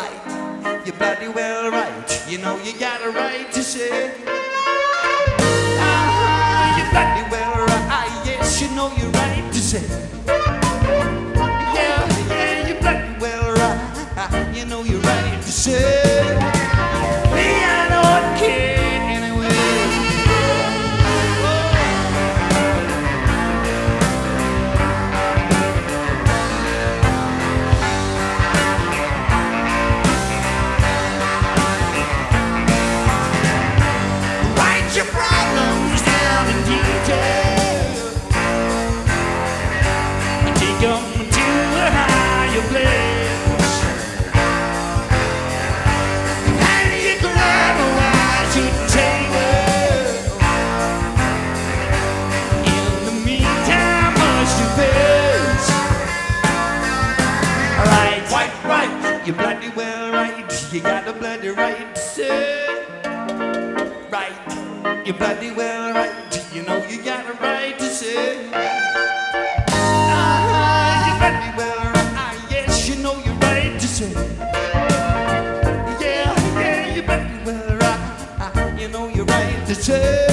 right. You're bloody well right. You know you got a right to say. You're bloody well right. Yes, you know you're right to say. Yeah, you're bloody well right. You know you're right to say. Me, I don't care anyway. Write your problems down in detail and take them to a higher place. And you glamorize your table. In the meantime, hush your face. Right, you're bloody well right. You got a bloody right to say. Right, you're bloody well right. You know you got a right to say. You're bloody well right. Yes, you know you're right to say. Yeah, you're bloody well right. You know you're right to say.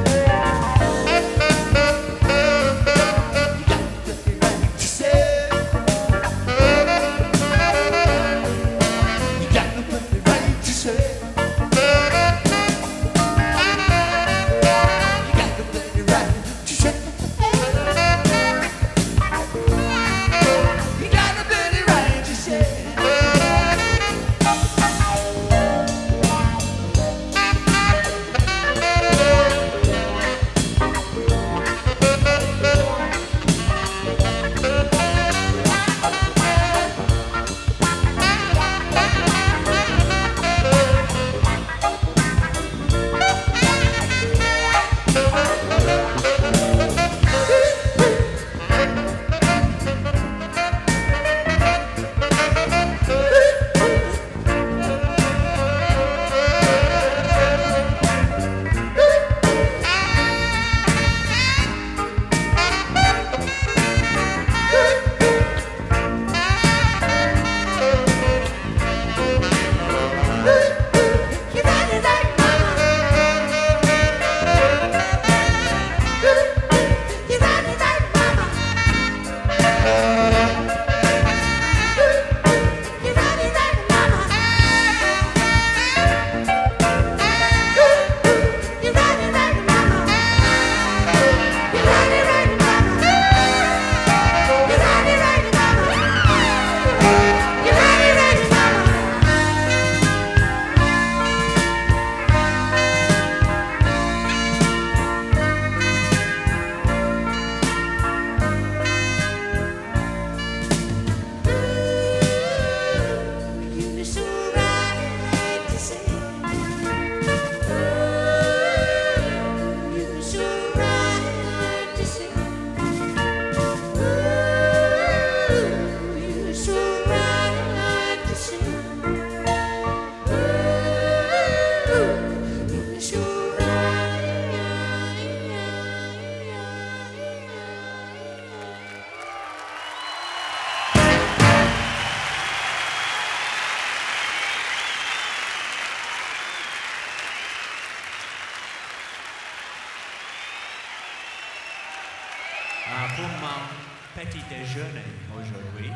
Pour mon petit déjeuner aujourd'hui,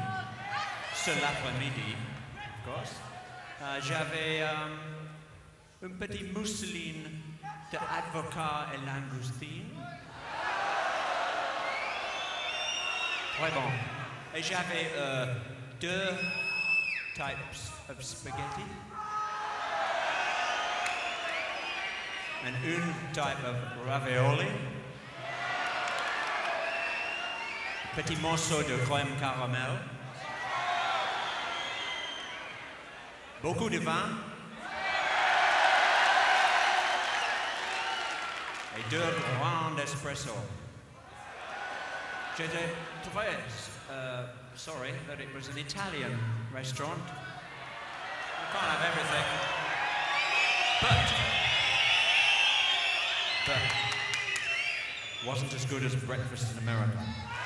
cet après-midi, of course, j'avais une petite mousseline d'avocat et langoustine. Très bon. Et j'avais deux types of spaghetti. And une type of ravioli. Petit morceau de crème caramel. Beaucoup de vin. Et deux grands espresso. J'étais très sorry that it was an Italian restaurant. You can't have everything. But wasn't as good as breakfast in America.